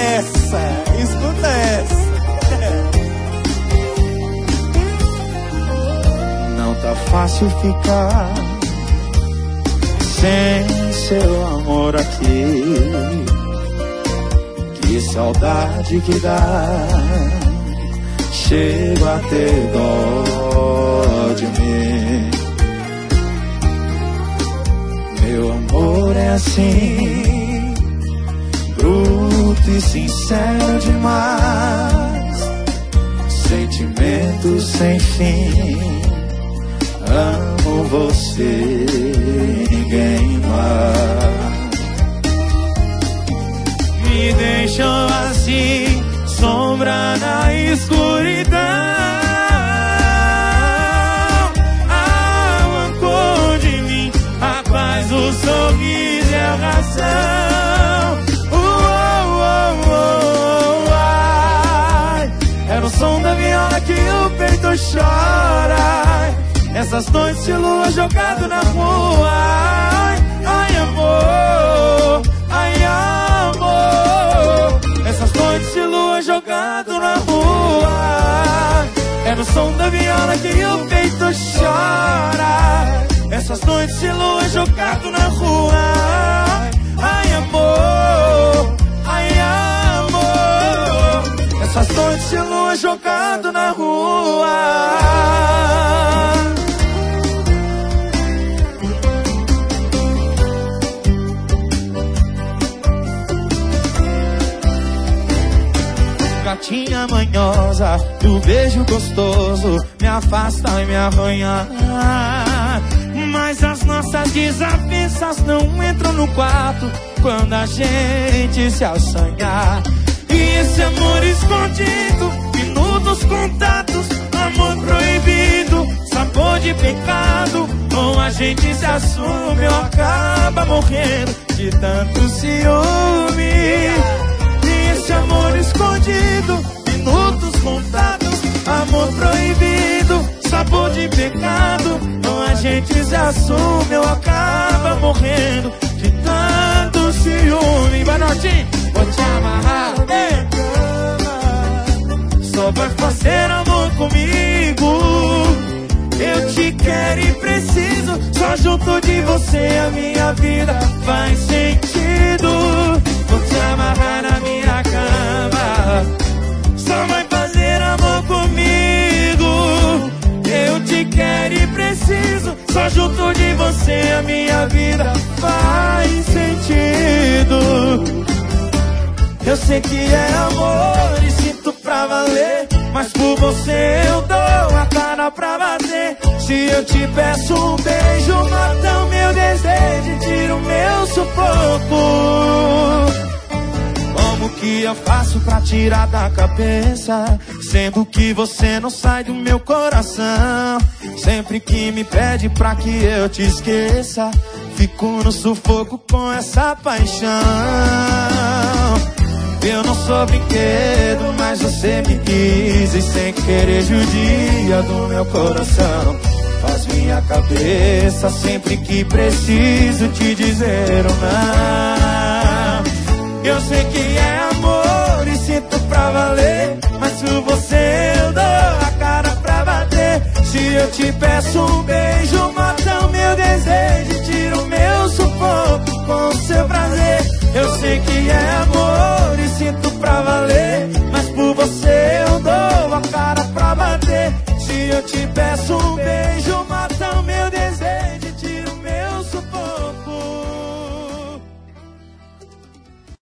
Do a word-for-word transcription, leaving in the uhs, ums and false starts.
essa, escuta essa. Não tá fácil ficar sem seu amor aqui. Que saudade que dá, chego a ter dó de mim. Meu amor é assim, bruto e sincero demais, sentimento sem fim. Amo você, ninguém mais. Me deixou assim, sombra na escuridão. Arrancou de mim a paz, o sorriso e a razão. Uh, uh, uh, uh, ai. Era o som da viola que o peito chora. Essas noites de lua jogado na rua. Ai, ai amor, ai amor. Essas noites de lua jogado na rua. É no som da viola que o peito chora. Essas noites de lua jogado na rua. Ai amor, ai amor. Essas noites de lua jogado na rua. Gatinha manhosa, do beijo gostoso, me afasta e me arranha. Mas as nossas desavenças não entram no quarto quando a gente se assanha. E esse amor escondido, minutos contados, amor proibido, sabor de pecado. Ou a gente se assume ou acaba morrendo de tanto ciúme. Esse amor escondido, minutos contados, amor proibido, sabor de pecado. Ou a gente se assume ou acaba morrendo de tanto ciúme. Vai, Nortinho, vou te amarrar, ei. Só vai fazer amor comigo. Eu te quero e preciso. Só junto de você a minha vida faz sentido. Vou te amarrar na minha cama. Só vai fazer amor comigo. Eu te quero e preciso. Só junto de você a minha vida faz sentido. Eu sei que é amor e sinto pra valer, mas por você eu dou a cara pra bater. Se eu te peço um beijo, mata o meu desejo e tira o meu sufoco. Como que eu faço pra tirar da cabeça, sendo que você não sai do meu coração? Sempre que me pede pra que eu te esqueça, fico no sufoco com essa paixão. Eu não sou brinquedo, mas você me quis e sem querer judia do meu coração. Faz minha cabeça sempre que preciso te dizer um não. Eu sei que é amor e sinto pra valer, mas por você eu dou a cara pra bater. Se eu te peço um beijo, mata o meu desejo e tira o meu